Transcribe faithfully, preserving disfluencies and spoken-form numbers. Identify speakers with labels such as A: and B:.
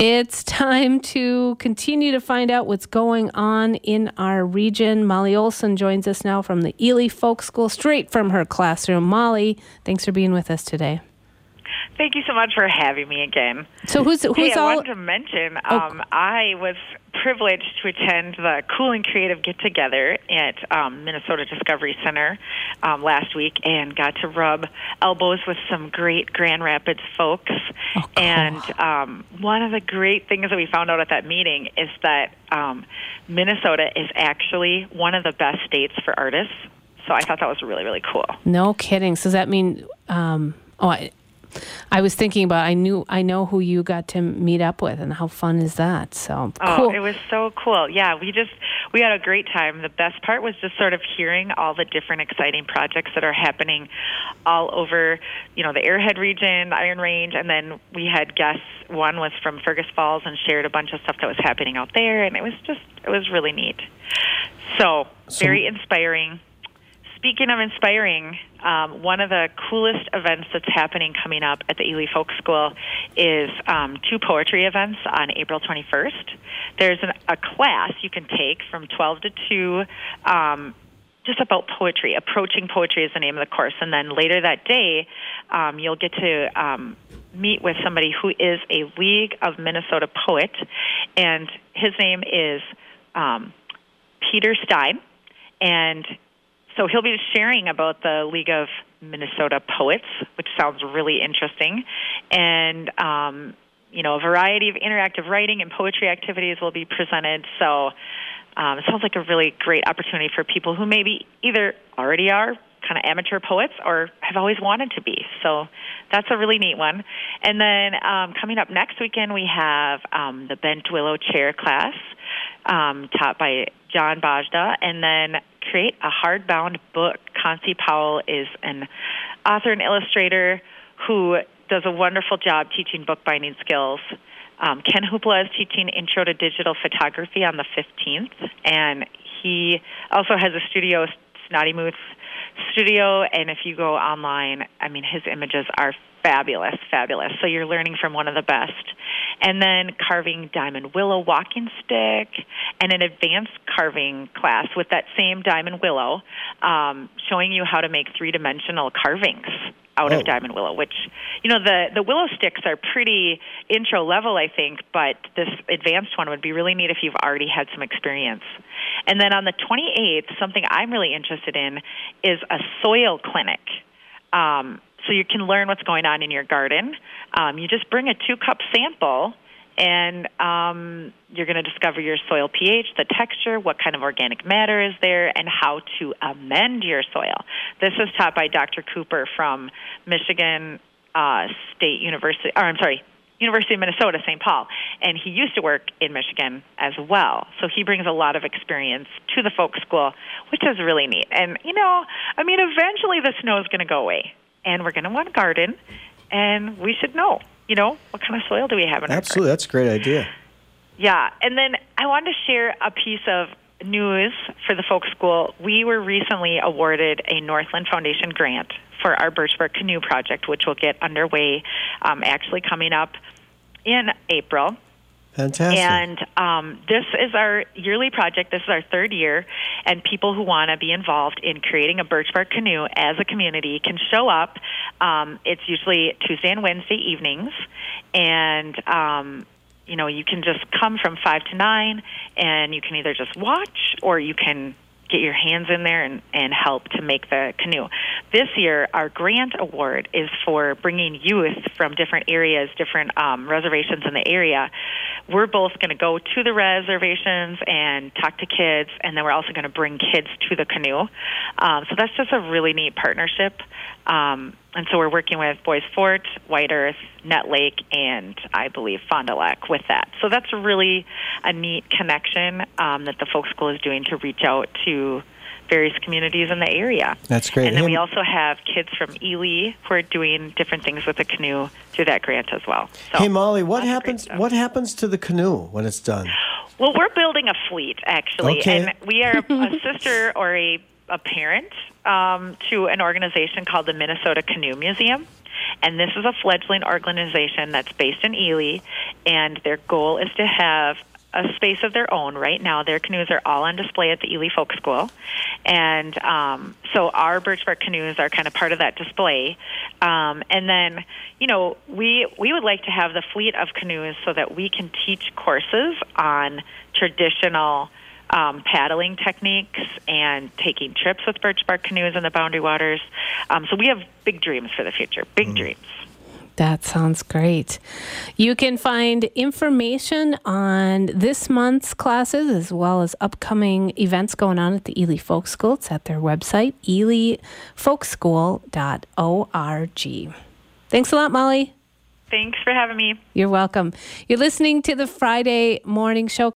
A: It's time to continue to find out what's going on in our region. Molly Olson joins us now from the Ely Folk School, straight from her classroom. Molly, thanks for being with us today.
B: Thank you so much for having me again.
A: So who's who's
B: hey, I
A: all?
B: wanted to mention um, oh. I was privileged to attend the Cool and Creative Get Together at um, Minnesota Discovery Center um, last week, and got to rub elbows with some great Grand Rapids folks.
A: Oh, cool.
B: And um, one of the great things that we found out at that meeting is that um, Minnesota is actually one of the best states for artists. So I thought that was really, really cool.
A: No kidding. So does that mean? Um, oh. I, I was thinking about, I knew, I know who you got to meet up with, and how fun is that? So cool.
B: Oh, it was so cool. Yeah, we just, we had a great time. The best part was just sort of hearing all the different exciting projects that are happening all over, you know, the Airhead region, Iron Range, and then we had guests. One was from Fergus Falls and shared a bunch of stuff that was happening out there, and it was just, it was really neat. So,
C: So-
B: very inspiring. Speaking of inspiring, um, one of the coolest events that's happening coming up at the Ely Folk School is um, two poetry events on April twenty-first. There's an, a class you can take from twelve to two, um, just about poetry. Approaching Poetry is the name of the course. And then later that day, um, you'll get to um, meet with somebody who is a League of Minnesota poet, and his name is um, Peter Stein, and so he'll be sharing about the League of Minnesota Poets, which sounds really interesting. And, um, you know, a variety of interactive writing and poetry activities will be presented. So um, it sounds like a really great opportunity for people who maybe either already are kind of amateur poets or have always wanted to be. So that's a really neat one. And then um, coming up next weekend, we have um, the Bent Willow Chair class um, taught by John Bajda, and then create a hardbound book. Concy Powell is an author and illustrator who does a wonderful job teaching bookbinding skills. Um, Ken Hoopla is teaching Intro to Digital Photography on the fifteenth, and he also has a studio, Snotty Moose Studio, and if you go online, I mean, his images are fabulous, fabulous. So you're learning from one of the best. And then carving diamond willow walking stick, and an advanced carving class with that same diamond willow, um, showing you how to make three-dimensional carvings out
C: oh.
B: of diamond willow, which, you know, the, the willow sticks are pretty intro level, I think, but this advanced one would be really neat if you've already had some experience. And then on the twenty-eighth, something I'm really interested in is a soil clinic. Um, so you can learn what's going on in your garden. Um, you just bring a two-cup sample, and um, you're going to discover your soil pH, the texture, what kind of organic matter is there, and how to amend your soil. This is taught by Doctor Cooper from Michigan uh, State University, or I'm sorry, University of Minnesota, Saint Paul, and he used to work in Michigan as well. So he brings a lot of experience to the folk school, which is really neat. And, you know, I mean, eventually the snow is going to go away, and we're going to want a garden, and we should know, you know, what kind of soil do we have in our
C: Absolutely.
B: garden?
C: That's a great idea.
B: Yeah, and then I wanted to share a piece of news for the folk school. We were recently awarded a Northland Foundation grant for our Birchbark Canoe project, which will get underway um, actually coming up in April.
C: Fantastic.
B: And um, this is our yearly project. This is our third year, and people who want to be involved in creating a birchbark canoe as a community can show up. Um, it's usually Tuesday and Wednesday evenings, and um, you know, you can just come from five to nine, and you can either just watch or you can get your hands in there and, and help to make the canoe. This year, our grant award is for bringing youth from different areas, different um, reservations in the area. We're both going to go to the reservations and talk to kids, and then we're also going to bring kids to the canoe. Um, so that's just a really neat partnership. Um, and so we're working with Boys Fort, White Earth, Net Lake, and I believe Fond du Lac with that. So that's really a neat connection um, that the folk school is doing to reach out to various communities in the area.
C: That's great.
B: And then
C: Hey,
B: we also have kids from Ely who are doing different things with the canoe through that grant as well. So,
C: hey, Molly, what
B: lots of great
C: happens?
B: stuff.
C: What happens to the canoe when it's done?
B: Well, we're building a fleet, actually,
C: Okay.
B: and we are a sister or a, a parent um, to an organization called the Minnesota Canoe Museum. And this is a fledgling organization that's based in Ely, and their goal is to have a space of their own. Right now, their canoes are all on display at the Ely Folk School. And um, so our birch bark canoes are kind of part of that display. Um, and then, you know, we we would like to have the fleet of canoes so that we can teach courses on traditional um, paddling techniques and taking trips with birch bark canoes in the Boundary Waters. Um, so we have big dreams for the future, big mm. dreams.
A: That sounds great. You can find information on this month's classes as well as upcoming events going on at the Ely Folk School. It's at their website, ely folk school dot org. Thanks a lot, Molly.
B: Thanks for having me.
A: You're welcome. You're listening to the Friday Morning Show.